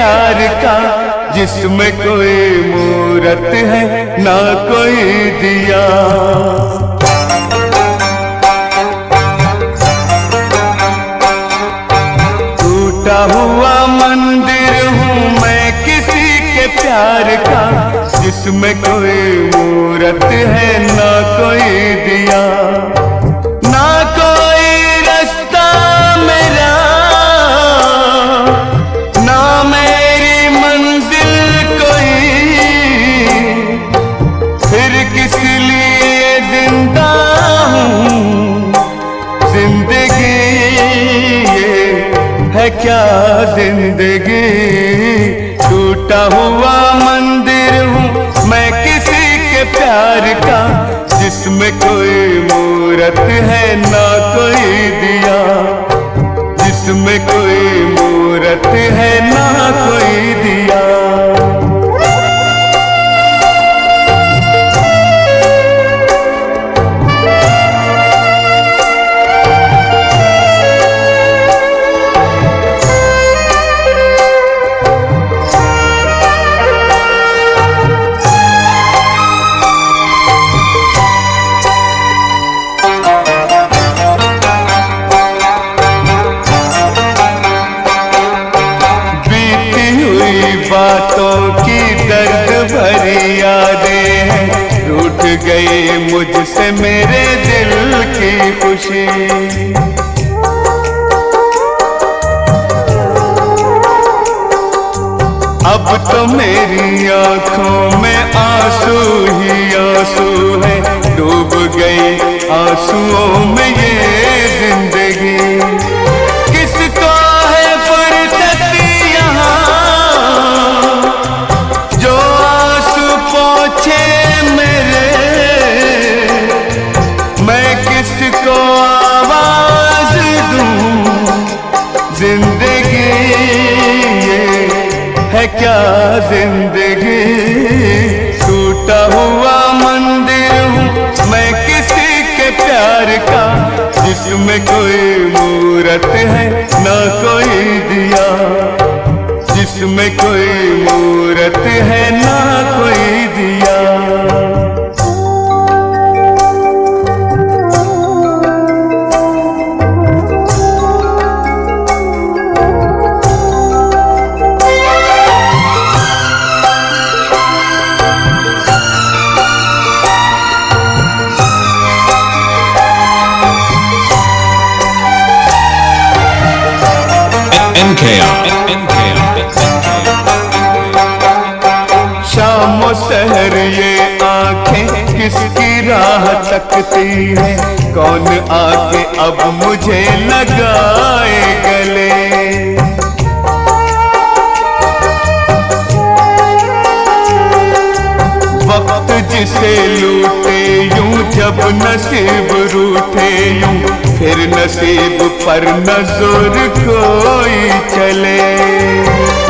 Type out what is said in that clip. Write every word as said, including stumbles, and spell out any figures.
प्यार का, जिसमें कोई मूरत है ना कोई दिया। टूटा हुआ मंदिर हूँ मैं किसी के प्यार का, जिसमें कोई मूरत है ना कोई दिया। ना कोई रास्ता मेरा, ना मेरी मंजिल कोई, फिर किस लिए जिंदा हूँ। जिंदगी ये है क्या जिंदगी, टूटा हुआ मंदिर हूँ मैं किसी के प्यार का, जिसमें कोई मूरत है ना कोई दिया। जिसमें कोई मूरत है ना कोई दिया। बातों की दर्द भरी यादें हैं, रूठ गई मुझसे मेरे दिल की खुशी। अब तो मेरी आंखों में आंसू ही आंसू है, डूब गई आंसुओं में ये जिंदगी। किसको है फुर्सत को आवाज दूं। जिंदगी ये है क्या जिंदगी, टूटा हुआ मंदिर हूँ मैं किसी के प्यार का, जिसमें कोई मूरत है ना कोई दिया। जिसमें कोई मूरत है ना कोई दिया। शाम शहर ये आंखें किसकी राह तकती है, कौन आके अब मुझे लगाए गले। वक्त जिसे लूटे यूं जब नसीब रूठे यूं, फिर नसीब पर नजर कोई चले।